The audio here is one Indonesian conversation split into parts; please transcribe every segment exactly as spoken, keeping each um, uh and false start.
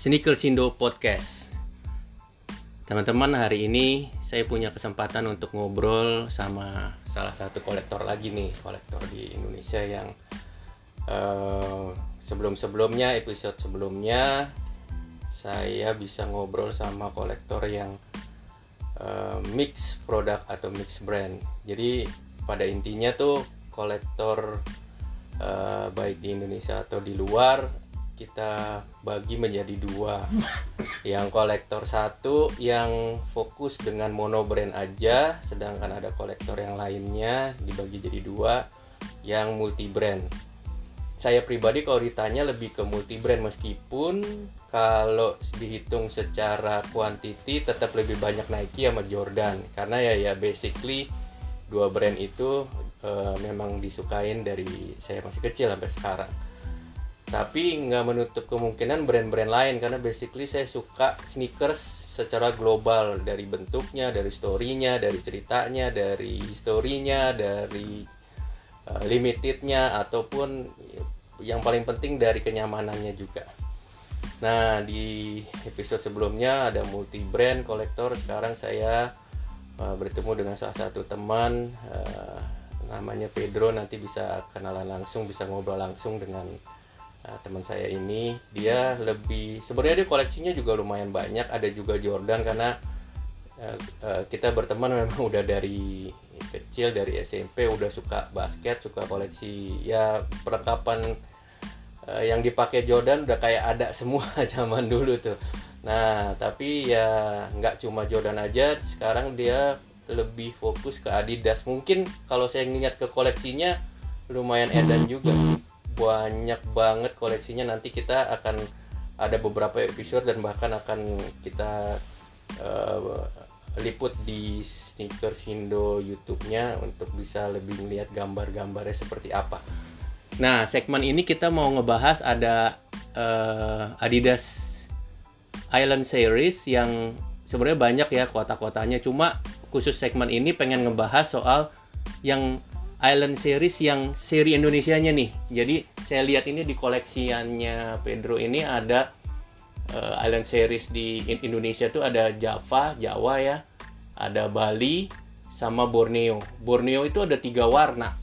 Sneakers Indo Podcast. Teman-teman, hari ini saya punya kesempatan untuk ngobrol sama salah satu kolektor lagi nih, kolektor di Indonesia yang uh, sebelum-sebelumnya, episode sebelumnya saya bisa ngobrol sama kolektor yang uh, mix produk atau mix brand. Jadi pada intinya tuh kolektor uh, baik di Indonesia atau di luar kita bagi menjadi dua. Yang kolektor satu yang fokus dengan mono brand aja, sedangkan ada kolektor yang lainnya dibagi jadi dua yang multi brand. Saya pribadi kalau ditanya lebih ke multi brand, meskipun kalau dihitung secara quantity tetap lebih banyak Nike sama Jordan, karena ya ya basically dua brand itu uh, memang disukain dari saya masih kecil sampai sekarang. Tapi nggak menutup kemungkinan brand-brand lain, karena basically saya suka sneakers secara global, dari bentuknya, dari story-nya, dari ceritanya, dari historinya, dari uh, limitednya, ataupun yang paling penting dari kenyamanannya juga. Nah, di episode sebelumnya ada multi brand kolektor. Sekarang saya uh, bertemu dengan salah satu teman, uh, namanya Pedro. Nanti bisa kenalan langsung, bisa ngobrol langsung dengan Nah, teman saya ini. Dia lebih, sebenarnya dia koleksinya juga lumayan banyak. Ada juga Jordan, karena uh, uh, kita berteman memang udah dari kecil, dari S M P udah suka basket, suka koleksi. Ya perlengkapan uh, yang dipakai Jordan udah kayak ada semua zaman dulu tuh. Nah, tapi ya nggak cuma Jordan aja. Sekarang dia lebih fokus ke Adidas. Mungkin kalau saya ngeliat ke koleksinya lumayan edan juga sih. Banyak banget koleksinya. Nanti kita akan ada beberapa episode dan bahkan akan kita uh, liput di Sneakers Indo YouTube-nya untuk bisa lebih melihat gambar-gambarnya seperti apa. Nah, segmen ini kita mau ngebahas ada uh, Adidas Island Series yang sebenarnya banyak ya kota-kotanya. Cuma khusus segmen ini pengen ngebahas soal yang Island Series yang seri Indonesianya nih. Jadi saya lihat ini di koleksiannya Pedro ini ada uh, Island Series di Indonesia tuh ada Java, Jawa ya, ada Bali sama Borneo. Borneo itu ada tiga warna,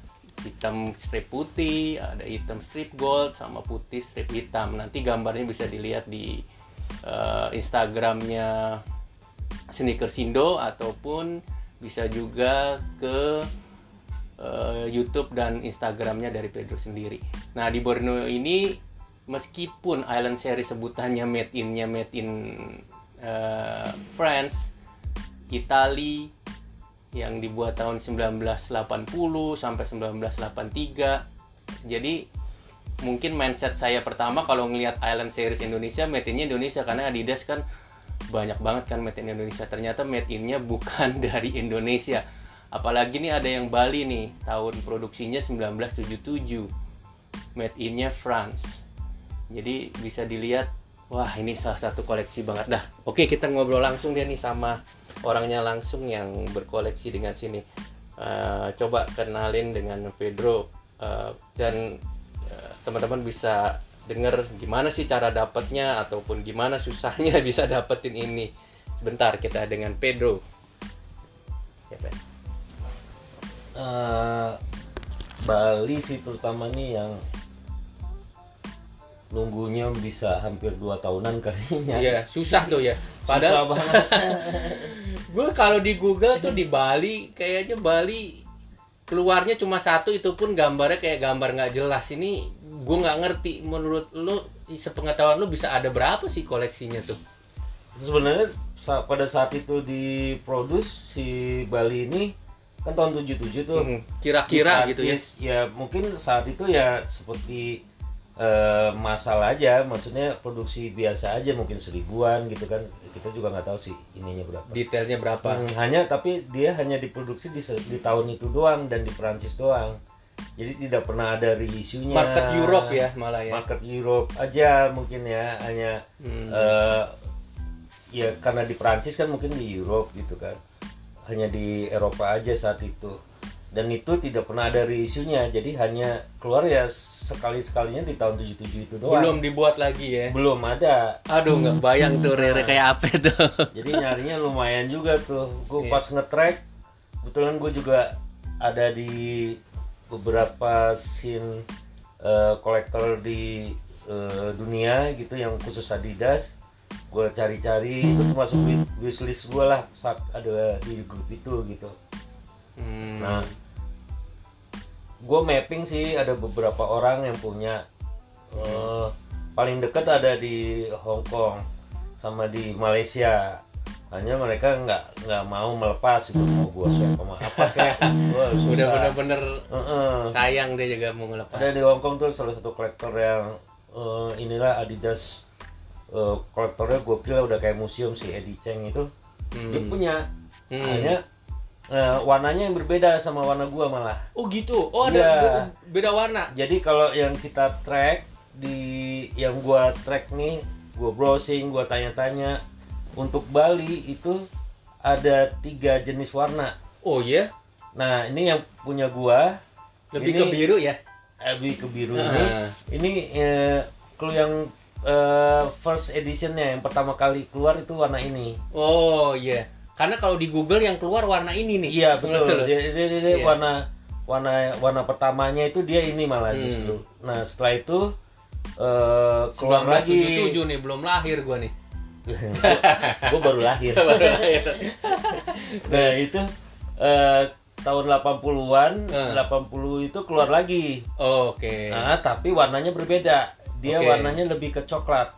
hitam strip putih, ada hitam strip gold, sama putih strip hitam. Nanti gambarnya bisa dilihat di uh, Instagramnya Sneakers Indo, ataupun bisa juga ke Uh, YouTube dan Instagramnya dari Pedro sendiri. Nah, di Borneo ini meskipun Island Series sebutannya made in-nya made in uh, France, Itali, yang dibuat tahun sembilan belas delapan puluh sampai sembilan belas delapan puluh tiga. Jadi mungkin mindset saya pertama kalau ngelihat Island Series Indonesia, made in-nya Indonesia, karena Adidas kan banyak banget kan made in Indonesia. Ternyata made in-nya bukan dari Indonesia. Apalagi nih ada yang Bali nih, tahun produksinya sembilan belas tujuh puluh tujuh, made in-nya France. Jadi bisa dilihat, wah ini salah satu koleksi banget dah. Oke, kita ngobrol langsung dia nih sama orangnya langsung yang berkoleksi dengan sini. Uh, coba kenalin dengan Pedro, uh, dan uh, teman-teman bisa denger gimana sih cara dapatnya ataupun gimana susahnya bisa dapetin ini. Sebentar, kita dengan Pedro. Ya, Pedro. Uh, Bali sih terutama nih yang nunggunya bisa hampir dua tahunan kayaknya. Iya, susah tuh ya. Padahal susah banget. Gue kalau di Google tuh di Bali, kayaknya Bali keluarnya cuma satu, itu pun gambarnya kayak gambar nggak jelas. Ini gue nggak ngerti. Menurut lu, sepengetahuan lu bisa ada berapa sih koleksinya tuh? Sebenarnya pada saat itu diproduksi si Bali ini kan tahun tujuh puluh tujuh tuh, hmm, kira-kira gitu ya. Ya mungkin saat itu ya seperti uh, masalah aja, maksudnya produksi biasa aja, mungkin seribuan gitu kan. Kita juga nggak tahu sih ininya berapa, detailnya berapa. Hmm, hanya tapi dia hanya diproduksi di, di tahun itu doang dan di Perancis doang. Jadi tidak pernah ada reissue-nya. Market Europe ya malah ya. Market Europe aja mungkin ya, hanya hmm. uh, ya karena di Perancis kan, mungkin di Europe gitu kan. Hanya di Eropa aja saat itu. dan itu tidak pernah ada reissue-nya, jadi hanya keluar ya sekali-sekalinya di tahun tujuh puluh tujuh itu doang. Belum dibuat lagi ya? Belum ada. Aduh, nggak bayang tuh Rere kayak apa tuh. Jadi nyarinya lumayan juga tuh. Gue Iya. pas nge-track, kebetulan gue juga ada di beberapa scene uh, kolektor di uh, dunia gitu yang khusus Adidas. Gue cari-cari, itu termasuk wishlist gue lah saat ada di grup itu gitu. Hmm. Nah, gue mapping sih ada beberapa orang yang punya, uh, paling dekat ada di Hong Kong sama di Malaysia. Hanya mereka nggak nggak mau melepas itu, mau gue swap sama apa kayak gua susah. Udah bener-bener Uh-uh. sayang dia juga mau ngelepas. Ada di Hong Kong tuh salah satu kolektor yang uh, inilah Adidas, uh, kolektornya gokil, udah kayak museum si Eddie Cheng itu. Hmm. Dia punya, Hmm. hanya uh, warnanya yang berbeda sama warna gua malah. Oh gitu. Oh ada Iya. be- beda warna. Jadi kalau yang kita track di yang gua track nih, gua browsing, gua tanya-tanya, untuk Bali itu ada tiga jenis warna. Oh iya. Nah ini yang punya gua Lebih ini, ke biru ya. lebih ke biru Ah. ini. Ini eh, clue yang eh, first editionnya yang pertama kali keluar itu warna ini. Oh iya. Karena kalau di Google yang keluar warna ini nih. Iya betul. Betul. Dia, dia, dia, dia Iya. warna warna warna pertamanya itu dia ini malah Hmm. justru. Nah setelah itu eh, keluar lagi. sembilan belas tujuh puluh tujuh nih, belum lahir gua nih. Gue baru lahir. Baru lahir. Nah itu eh, tahun delapan puluhan, Hmm. delapan puluh itu keluar lagi. Oh, Oke. Nah, tapi warnanya berbeda. Dia Oke. warnanya lebih ke coklat.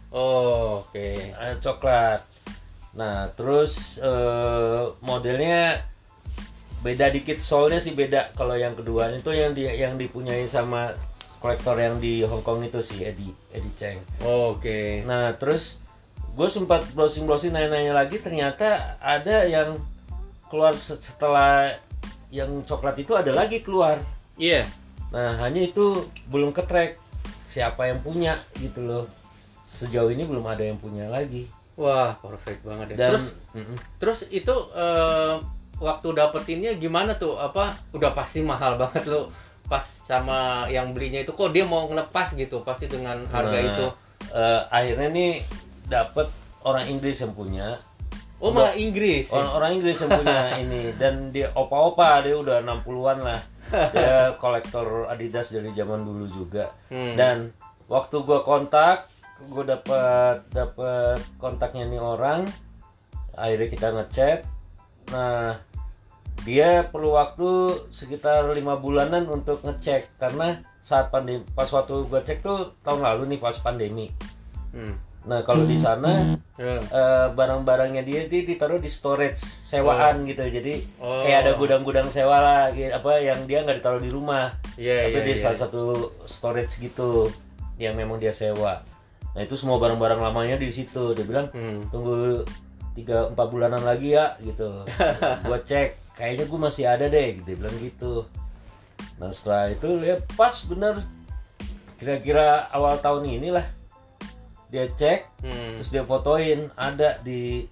Oh, oke. Eh, coklat. Nah, terus eh, modelnya beda dikit, soalnya sih beda. Kalau yang kedua itu yang di, yang dipunyai sama kolektor yang di Hong Kong itu si Eddie Eddie Cheng. Oh, Oke. Nah, terus gue sempat browsing-browsing nanya-nanya lagi, ternyata ada yang keluar se- setelah yang coklat itu ada lagi keluar. Iya. Nah, hanya itu belum ke track siapa yang punya gitu loh. Sejauh ini belum ada yang punya lagi. Wah, perfect banget ya. Dan Terus mm-mm. terus itu eh, waktu dapetinnya gimana tuh? Apa udah pasti mahal banget lo pas sama yang belinya itu, kok dia mau ngelepas gitu pasti dengan harga Nah, itu. eh, akhirnya nih dapet orang Inggris yang punya. Oh, malah Inggris. ya? Orang, orang Inggris yang punya ini, dan dia opa-opa, dia udah enam puluhan lah. Dia kolektor Adidas dari zaman dulu juga. Hmm. Dan waktu gua kontak, gua dapat dapat kontaknya nih orang. Akhirnya kita ngechat. Nah, dia perlu waktu sekitar lima bulanan untuk ngecek karena saat pandemi, pas waktu gua cek tuh tahun lalu nih pas pandemi. Hmm. Nah, kalau di sana Ya. eh, barang-barangnya dia di ditaruh di storage sewaan gitu, jadi Oh. kayak ada gudang-gudang sewa lah, gitu, apa yang dia nggak ditaruh di rumah, Iya, tapi iya, di iya. salah satu storage gitu yang memang dia sewa. Nah itu semua barang-barang lamanya di situ. Dia bilang Hmm. tunggu tiga empat bulanan lagi ya gitu. Gua cek, kayaknya gua masih ada deh, dia bilang gitu. Nah setelah itu ya pas bener, kira-kira awal tahun inilah dia cek. Hmm. Terus dia fotoin, ada di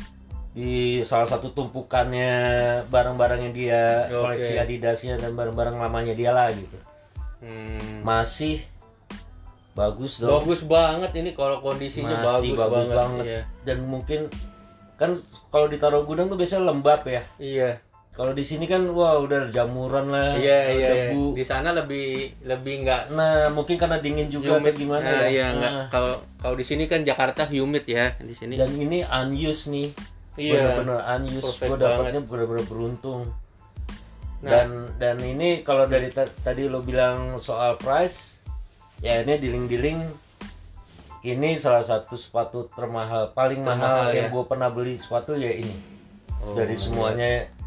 di salah satu tumpukannya barang-barangnya dia, Oke. koleksi Adidasnya dan barang-barang lamanya dia lah gitu. Hmm. Masih bagus dong. Bagus banget ini kalau kondisinya Masih bagus, bagus banget. banget. Iya. Dan mungkin kan kalau ditaruh gudang tuh biasanya lembab ya. Iya. Kalau di sini kan wah udah jamuran lah, Iya, iya, iya. debu. Di sana lebih lebih nggak Nah, mungkin karena dingin juga atau gimana nah, ya. Iya, nggak. Nah, Kalau kalau di sini kan Jakarta humid ya di sini. dan ini unused nih. Iya. Bener-bener unused. Perfect Gue dapatnya bener-bener beruntung. Nah. Dan dan ini kalau dari ta- tadi lo bilang soal price, ya ini diling-diling ini salah satu sepatu termahal, paling mahal, Termahal, yang ya. gue pernah beli sepatu ya ini. Oh, Dari my semuanya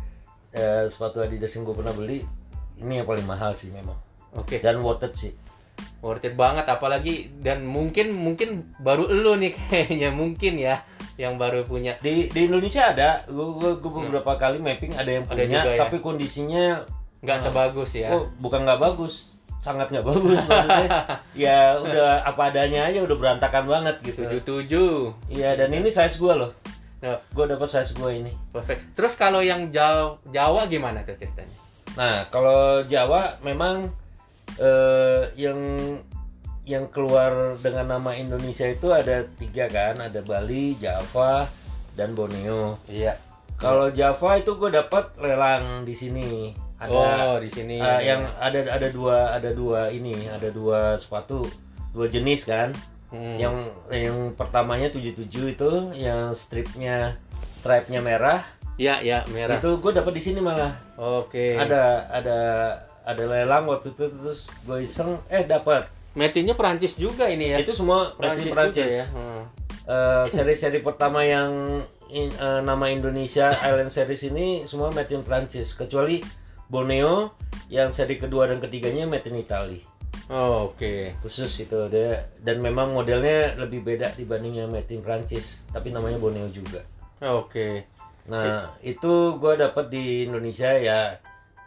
eh, sepatu Adidas yang gue pernah beli, ini yang paling mahal sih memang. Oke. Dan worth it sih. Worth it banget, apalagi dan mungkin mungkin baru elu nih kayaknya, mungkin ya yang baru punya. Di di Indonesia ada, gue gue beberapa kali mapping ada yang Ada punya, juga ya? tapi kondisinya Nggak eh, sebagus ya. Oh, bukan nggak bagus, sangat nggak bagus maksudnya. Ya udah apa adanya aja, udah berantakan banget gitu. tujuh tujuh. Iya, dan ini size gue loh. Nah, Gue dapat size gue ini. perfect. Terus kalau yang Jawa, Jawa gimana tuh ceritanya? Nah, kalau Jawa memang eh, yang yang keluar dengan nama Indonesia itu ada tiga kan, ada Bali, Java, dan Borneo. Iya. Kalau Java itu gue dapat lelang di sini. Ada Oh, di sini. eh, yang ada ada dua ada dua ini, ada dua sepatu, dua jenis kan. Hmm. Yang yang pertamanya tujuh puluh tujuh itu yang stripnya stripe-nya merah. Iya, ya, merah. Itu gue dapat di sini malah. Oke. Ada ada ada lelang waktu itu terus gue iseng eh dapat. Made-nya Perancis juga ini ya. Itu semua Perancis juga Perancis. ya. Hmm. Eh, seri-seri pertama yang in- eh, nama Indonesia Island Series ini semua made in Perancis kecuali Borneo yang seri kedua dan ketiganya made in Italy. Oh, oke. Khusus itu dia dan memang modelnya lebih beda dibanding yang made in Perancis tapi namanya Borneo juga. Oke. Nah, itu gue dapat di Indonesia ya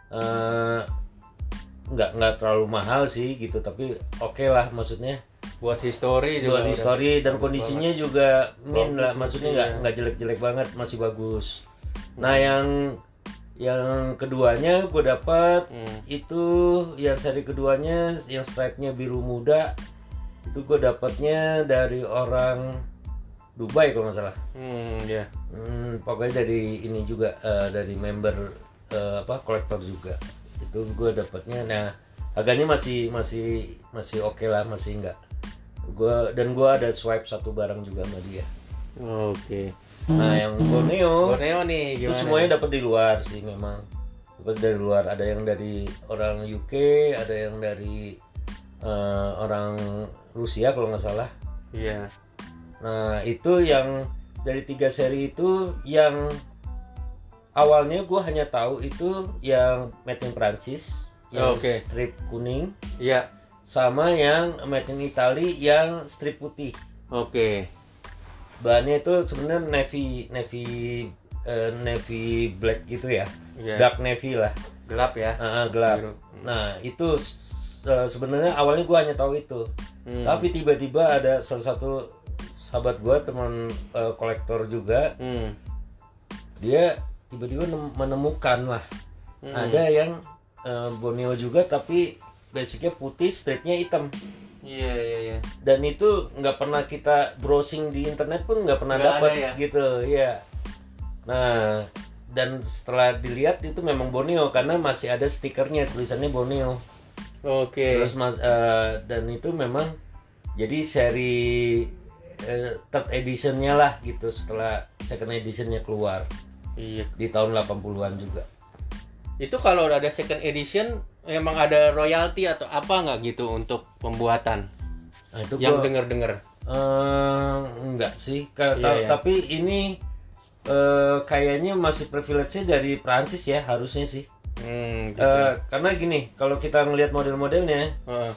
eh, nggak nggak terlalu mahal sih gitu tapi oke okay lah maksudnya Buat history juga. buat udah history dan kondisinya juga min Bagus lah maksudnya sih, nggak ya. nggak jelek-jelek banget masih bagus. Nah yang yang keduanya gue dapat Hmm. itu yang seri keduanya yang stripe-nya biru muda itu gue dapatnya dari orang Dubai kalau nggak salah. Hmm, ya. Hmm, pokoknya dari ini juga eh, dari member eh, apa kolektor juga itu gue dapatnya. Nah harganya masih masih masih oke lah masih enggak gue dan gue ada swipe satu barang juga sama dia. Oke. Nah yang Borneo, Borneo nih itu gimana? semuanya dapat di luar sih memang dapat dari luar ada yang dari orang U K ada yang dari eh, orang Rusia kalau nggak salah. Iya. Nah itu yang dari tiga seri itu yang awalnya gue hanya tahu itu yang made in Prancis yang Oh, oke. strip kuning Iya. sama yang made in Italy yang strip putih. Oke. Bahannya itu sebenarnya navy navy eh, navy black gitu ya, Iya. dark navy lah. Gelap ya. Ah, ah, gelap. Biru. Nah itu eh, sebenarnya awalnya gue hanya tahu itu, Hmm. tapi tiba-tiba ada salah satu sahabat gue teman eh, kolektor juga, Hmm. dia tiba-tiba nem- menemukan lah Hmm. ada yang eh, Borneo juga tapi basicnya putih stripnya hitam Iya, iya, iya. dan itu nggak pernah kita browsing di internet pun nggak pernah Nggak dapat ada ya? gitu ya. Nah dan setelah dilihat itu memang Borneo karena masih ada stikernya tulisannya Borneo. Oke. Terus mas eh, dan itu memang jadi seri eh, third editionnya lah gitu setelah second editionnya keluar Iya. di tahun delapan puluhan juga. Itu kalau udah ada second edition emang ada royalti atau apa nggak gitu untuk pembuatan? Nah, itu Yang gua- denger-denger. Eh, enggak sih, Ka- Iya, ta- iya. tapi ini eh, kayaknya masih privilege-nya dari Prancis ya harusnya sih. Hmm, gitu. Eh, karena gini, kalau kita ngelihat model-modelnya Heeh.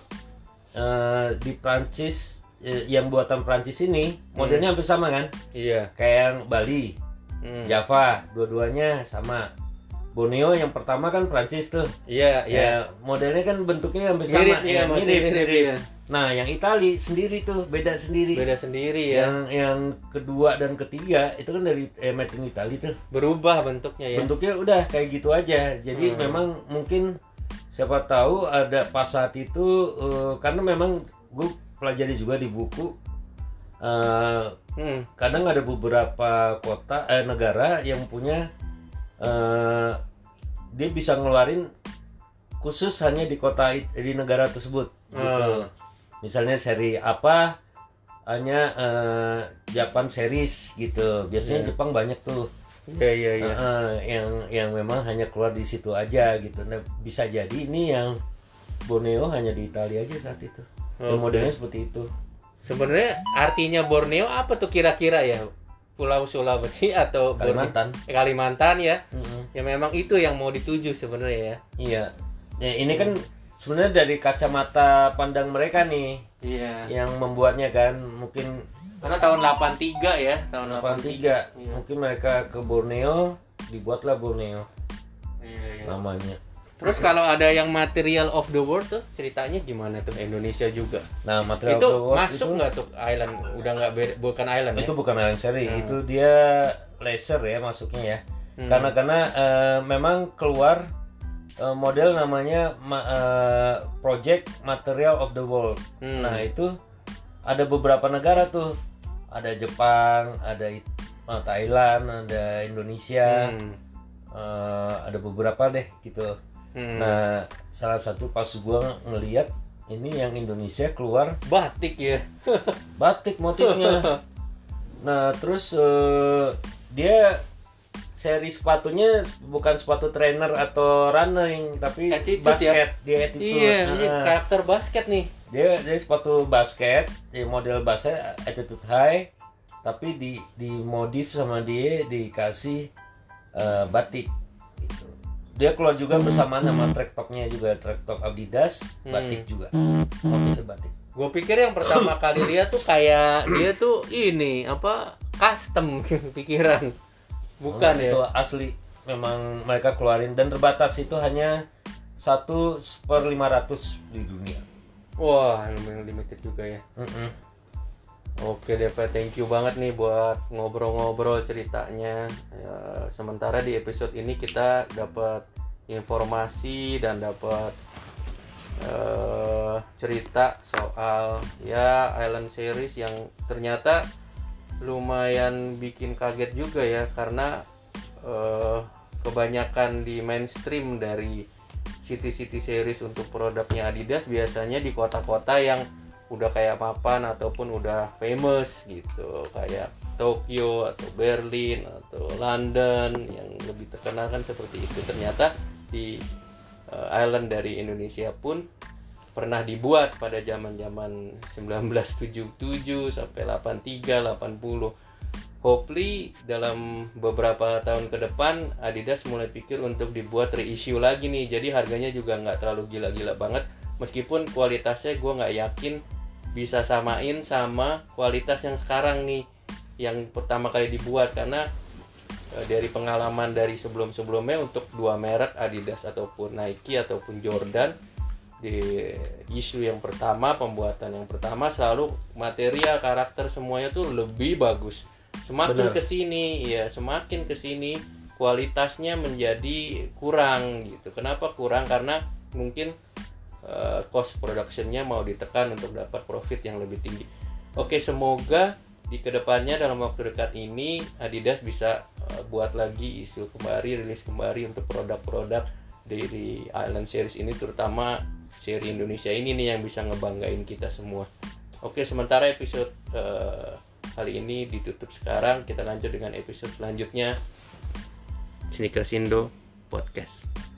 eh, di Prancis eh, yang buatan Prancis ini modelnya hampir sama kan? Iya. Kayak yang Bali, Hmm. Java, dua-duanya sama. Borneo yang pertama kan Prancis tuh. Iya, iya. Ya, modelnya kan bentuknya hampir Mirip, sama, iya, ya, masih mirip, mirip, mirip. iya. Nah, yang Itali sendiri tuh beda sendiri. Beda sendiri ya. Yang yang kedua dan ketiga itu kan dari eh, made in Italy tuh. Berubah bentuknya ya. Bentuknya udah kayak gitu aja. Jadi Hmm. memang mungkin siapa tahu ada pas saat itu eh, karena memang gue pelajari juga di buku eh, Hmm. kadang ada beberapa kota eh, negara yang punya eh, dia bisa ngeluarin khusus hanya di kota it- di negara tersebut gitu. Oh. Misalnya seri apa hanya eh, Japan series gitu. Biasanya Iya. Jepang banyak tuh. Iya, iya, iya. Eh, yang yang memang hanya keluar di situ aja gitu. Nah, bisa jadi ini yang Borneo hanya di Italia aja saat itu. Dan Oke. modelnya seperti itu. Sebenarnya artinya Borneo apa tuh kira-kira ya? Pulau Sulawesi atau Borneo? Kalimantan. Eh, Kalimantan ya. Mm-mm. Ya memang itu yang mau dituju sebenarnya ya. Iya. Ya, ini kan sebenarnya dari kacamata pandang mereka nih Iya. yang membuatnya kan mungkin Karena tahun delapan tiga ya, tahun delapan tiga Iya. mungkin mereka ke Borneo dibuatlah Borneo Iya, iya. namanya. Terus kalau ada yang material of the world tuh ceritanya gimana tuh Indonesia juga? Nah, material Itu of the world masuk itu, nggak tuh island? Udah nggak beda, bukan island ya? itu bukan island seri, Hmm. itu dia laser ya masuknya ya. Hmm. Karena karena eh, memang keluar uh, model namanya ma- uh, Project Material of the World. Hmm. Nah itu ada beberapa negara tuh, ada Jepang, ada uh, Thailand, ada Indonesia, Hmm. uh, ada beberapa deh gitu. Hmm. Nah salah satu pas gua ngelihat ini yang Indonesia keluar Batik ya. batik motifnya. Nah terus uh, dia seri sepatunya bukan sepatu trainer atau running tapi Attitude basket, ya? dia attitude. Iya, iya, Nah, karakter basket nih. dia dia sepatu basket, dia model basket attitude high, tapi di dimodif sama dia dikasih uh, batik. Gitu. Dia keluar juga bersamaan sama track topnya juga, track top Adidas, batik juga, motifnya batik. Gue pikir yang pertama kali lihat tuh kayak dia tuh ini apa custom pikiran. Bukan Oh, ya? itu asli memang mereka keluarin dan terbatas, itu hanya satu per lima ratus di dunia. Wah, lumayan limited juga ya. Mm-mm. Oke deh Pak, thank you banget nih buat ngobrol-ngobrol ceritanya. Ya, sementara di episode ini kita dapat informasi dan dapat uh, cerita soal ya Island Series yang ternyata lumayan bikin kaget juga ya, karena uh, kebanyakan di mainstream dari City-City Series untuk produknya Adidas biasanya di kota-kota yang udah kayak papan ataupun udah famous gitu, kayak Tokyo atau Berlin atau London yang lebih terkenal kan seperti itu. Ternyata di uh, island dari Indonesia pun pernah dibuat pada zaman-zaman sembilan belas tujuh puluh tujuh sampai delapan puluh tiga delapan puluh. Hopefully dalam beberapa tahun ke depan Adidas mulai pikir untuk dibuat reissue lagi nih. Jadi harganya juga nggak terlalu gila-gila banget. Meskipun kualitasnya gue nggak yakin bisa samain sama kualitas yang sekarang nih, yang pertama kali dibuat, karena e, dari pengalaman dari sebelum-sebelumnya untuk dua merek Adidas ataupun Nike ataupun Jordan, di isu yang pertama, pembuatan yang pertama selalu material, karakter semuanya tuh lebih bagus. Semakin Benar. kesini ya semakin kesini kualitasnya menjadi kurang gitu. Kenapa kurang? Karena mungkin uh, cost productionnya mau ditekan untuk dapat profit yang lebih tinggi. Oke, semoga di kedepannya dalam waktu dekat ini Adidas bisa uh, buat lagi isu kembali, rilis kembali untuk produk-produk dari Island Series ini, terutama seri Indonesia ini nih yang bisa ngebanggain kita semua. Oke, sementara episode uh, kali ini ditutup sekarang. Kita lanjut dengan episode selanjutnya. Sneakers Indo Podcast.